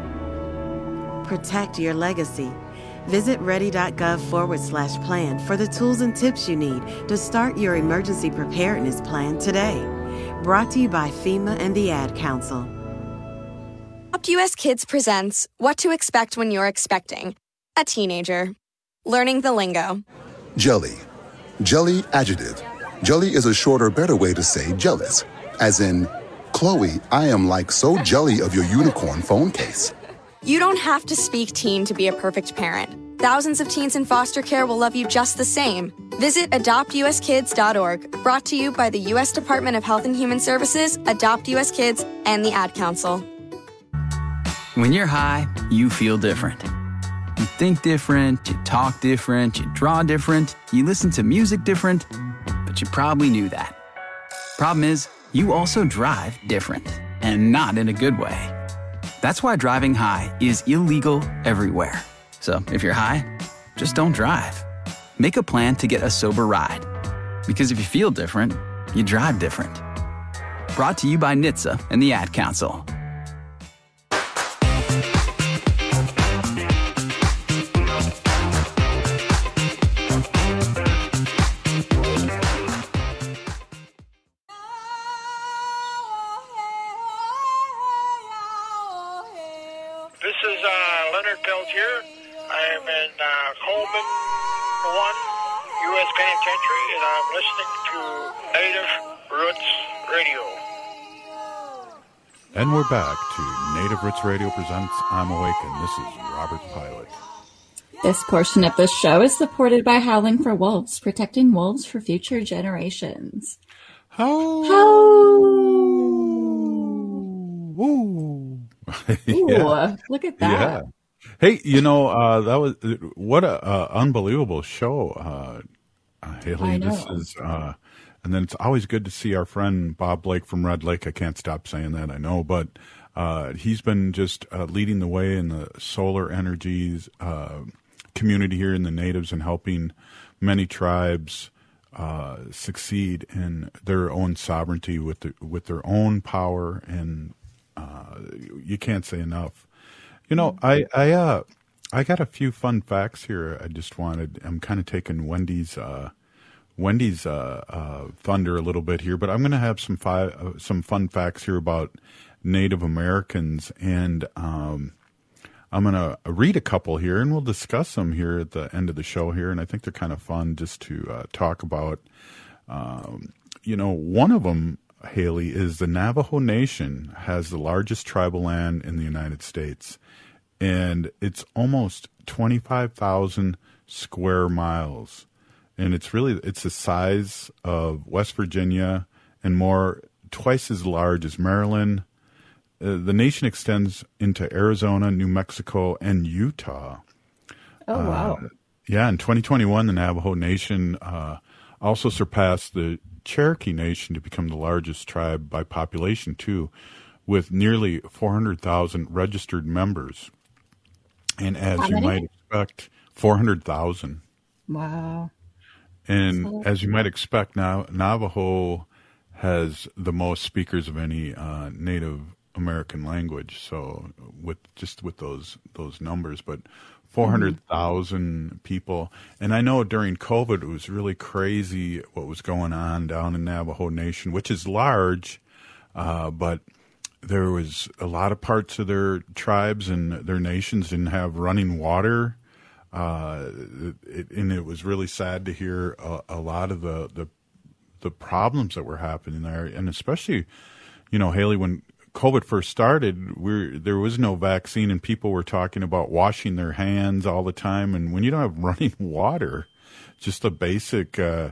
Protect your legacy. Visit ready.gov/plan for the tools and tips you need to start your emergency preparedness plan today. Brought to you by FEMA and the Ad Council. Adopt US Kids presents What to Expect When You're Expecting a Teenager. Learning the lingo. Jelly. Jelly adjective. Jelly is a shorter, better way to say jealous. As in, Chloe, I am like so jelly of your unicorn phone case. You don't have to speak teen to be a perfect parent. Thousands of teens in foster care will love you just the same. Visit adoptuskids.org. Brought to you by the U.S. Department of Health and Human Services, Adopt U.S. Kids, and the Ad Council. When you're high, you feel different. You think different, you talk different, you draw different, you listen to music different, but you probably knew that. Problem is, you also drive different, and not in a good way. That's why driving high is illegal everywhere. So if you're high, just don't drive. Make a plan to get a sober ride. Because if you feel different, you drive different. Brought to you by NHTSA and the Ad Council. This is Leonard Peltier. I am in Coleman 1 U.S. Penitentiary, and I'm listening to Native Roots Radio. And we're back to Native Roots Radio presents I'm Awake, and this is Robert Pilot. This portion of the show is supported by Howling for Wolves, protecting wolves for future generations. Ooh, look at that. Yeah. Hey, that was what a unbelievable show, Haley. I know. This is, and then it's always good to see our friend Bob Blake from Red Lake. I can't stop saying that, I know, but he's been just leading the way in the solar energies community here in the Natives and helping many tribes succeed in their own sovereignty with their own power, and you can't say enough. I got a few fun facts here. I'm kind of taking Wendy's thunder a little bit here, but I'm going to have some fun facts here about Native Americans, and I'm going to read a couple here, and we'll discuss them here at the end of the show here, and I think they're kind of fun just to talk about. One of them, Haley, is the Navajo Nation has the largest tribal land in the United States, and it's almost 25,000 square miles, and it's the size of West Virginia and twice as large as Maryland. The nation extends into Arizona, New Mexico, and Utah. Oh, wow. In 2021, the Navajo Nation also surpassed the Cherokee Nation to become the largest tribe by population, too, with nearly 400,000 registered members. And as you might expect, 400,000. Wow. And as you might expect, now Navajo has the most speakers of any Native American language. So with those numbers, but 400,000 people. And I know during COVID, it was really crazy what was going on down in Navajo Nation, which is large, but there was a lot of parts of their tribes and their nations didn't have running water. And it was really sad to hear a lot of the problems that were happening there. And especially, Haley, when COVID first started, there was no vaccine and people were talking about washing their hands all the time. And when you don't have running water, just a basic thing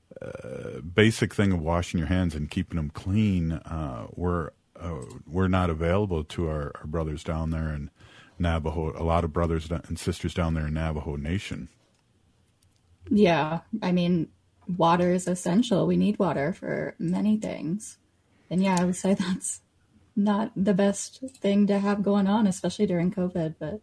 of washing your hands and keeping them clean, we're not available to our brothers down there in Navajo, a lot of brothers and sisters down there in Navajo Nation. Yeah, I mean, water is essential. We need water for many things. And yeah, I would say that's not the best thing to have going on, especially during COVID. But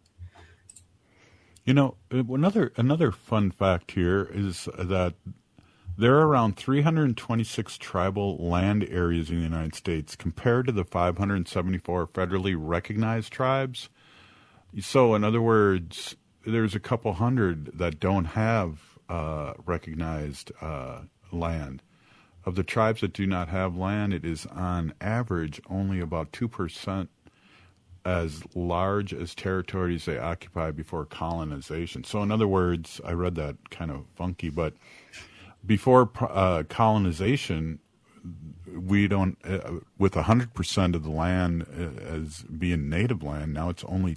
another fun fact here is that there are around 326 tribal land areas in the United States compared to the 574 federally recognized tribes. So, in other words, there's a couple hundred that don't have recognized land. Of the tribes that do not have land, it is on average only about 2% as large as territories they occupy before colonization. So, in other words, I read that kind of funky, but before colonization, we don't, with 100% of the land as being native land, now it's only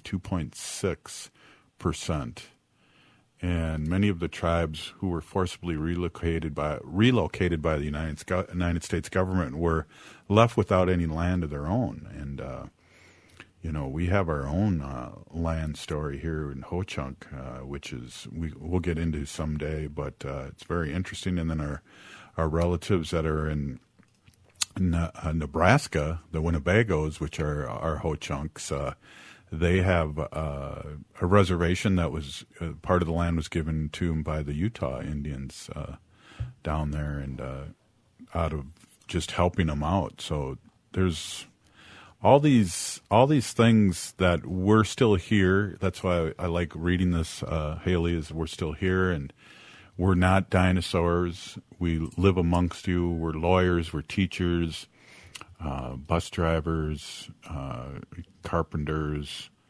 2.6%. And many of the tribes who were forcibly relocated by the United States government were left without any land of their own. And, we have our own land story here in Ho-Chunk, which we'll get into someday, but it's very interesting. And then our relatives that are in Nebraska, the Winnebagos, which are our Ho-Chunks, they have a reservation that was part of the land was given to them by the Utah Indians down there, and out of just helping them out. So there's all these things that we're still here. That's why I like reading this, Haley, is we're still here and we're not dinosaurs. We live amongst you. We're lawyers. We're teachers, bus drivers, carpenters,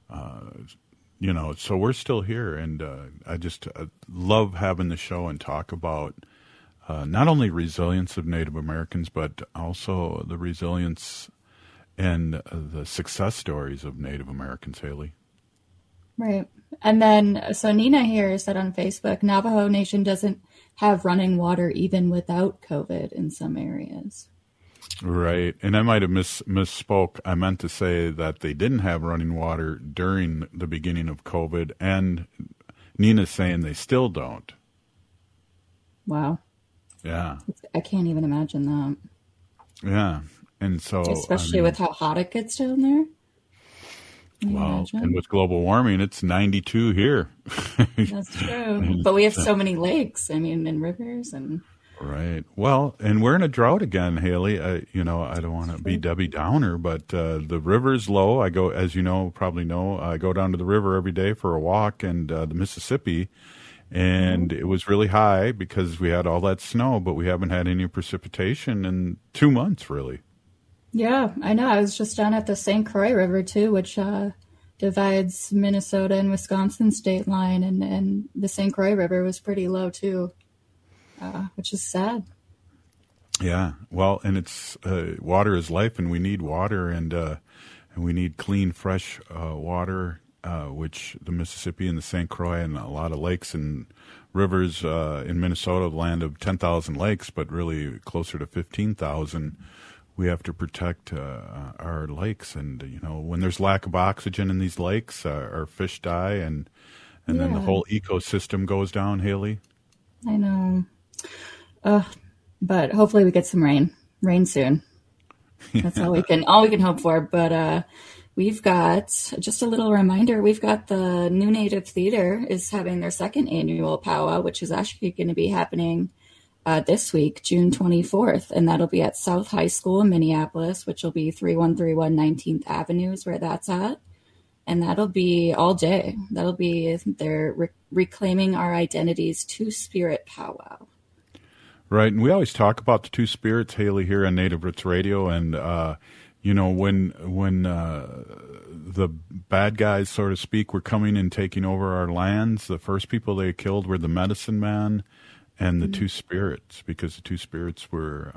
So we're still here, and I just love having the show and talk about not only resilience of Native Americans, but also the resilience and the success stories of Native Americans, Haley. Right. And then, so Nina here said on Facebook, Navajo Nation doesn't have running water even without COVID in some areas. Right. And I might have misspoke. I meant to say that they didn't have running water during the beginning of COVID, and Nina's saying they still don't. Wow. Yeah. I can't even imagine that. Yeah. And so, especially with how hot it gets down there. Well, and with global warming, it's 92 here. That's true. But we have so many lakes, and rivers and. Right. Well, and we're in a drought again, Haley. I don't want to be Debbie Downer, but the river's low. I go, as you know, probably know, I go down to the river every day for a walk, and the Mississippi, and it was really high because we had all that snow, but we haven't had any precipitation in 2 months, really. Yeah, I know. I was just down at the St. Croix River, too, which divides Minnesota and Wisconsin state line, and the St. Croix River was pretty low, too. Which is sad. Yeah, well, and it's water is life, and we need water, and we need clean, fresh water, which the Mississippi and the St. Croix and a lot of lakes and rivers in Minnesota, the land of 10,000 lakes, but really closer to 15,000. We have to protect our lakes, and when there's lack of oxygen in these lakes, our fish die, and then the whole ecosystem goes down. Haley, I know. But hopefully we get some rain soon. That's all we can hope for. But we've got just a little reminder. We've got the New Native Theater is having their second annual powwow, which is actually going to be happening this week, June 24th, and that'll be at South High School in Minneapolis, which will be 3131 19th Avenue is where that's at. And that'll be all day. That'll be their Reclaiming Our Identities Two-Spirit powwow. Right, and we always talk about the two spirits, Haley, here on Native Roots Radio, and when the bad guys, so to speak, were coming and taking over our lands, the first people they killed were the medicine man and the two spirits, because the two spirits were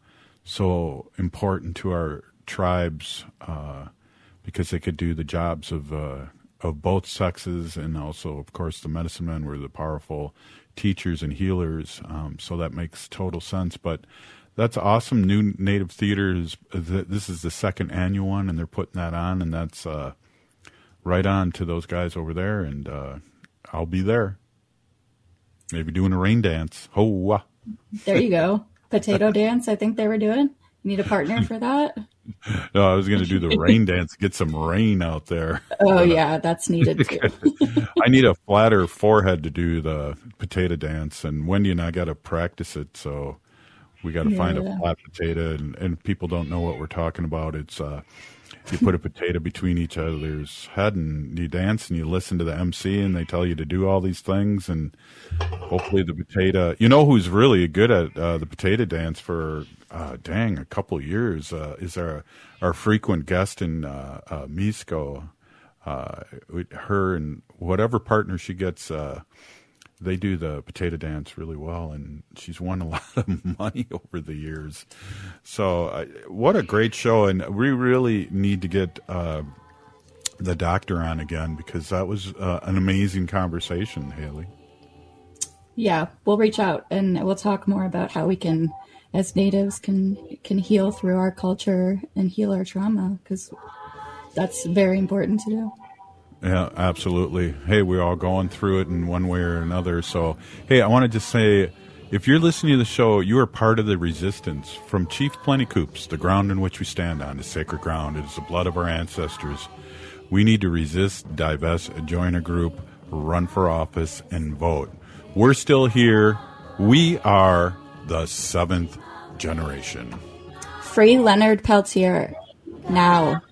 so important to our tribes because they could do the jobs of both sexes, and also, of course, the medicine men were the powerful teachers and healers, so that makes total sense. But that's awesome. New Native Theater this is the second annual one, and they're putting that on, and that's right on to those guys over there, and I'll be there. Maybe doing a rain dance. Ho! There you go. Potato dance, I think they were doing. You need a partner for that? No, I was going to do the rain dance, get some rain out there. Oh, yeah, that's needed too. I need a flatter forehead to do the potato dance, and Wendy and I got to practice it, so we got to find a flat potato, and people don't know what we're talking about. It's you put a potato between each other's head, and you dance, and you listen to the MC, and they tell you to do all these things, and hopefully the potato. You know who's really good at the potato dance for a couple of years is our frequent guest in Misco. Her and whatever partner she gets, they do the potato dance really well, and she's won a lot of money over the years. So what a great show, and we really need to get the doctor on again, because that was an amazing conversation, Haley. Yeah, we'll reach out, and we'll talk more about how we can, as natives, can heal through our culture and heal our trauma, because that's very important to do. Yeah, absolutely. Hey, we're all going through it in one way or another. So, hey, I want to just say, if you're listening to the show, you are part of the resistance. From Chief Plentycoops, the ground in which we stand on is sacred ground. It is the blood of our ancestors. We need to resist, divest, join a group, run for office, and vote. We're still here. We are the seventh generation. Free Leonard Peltier. Now.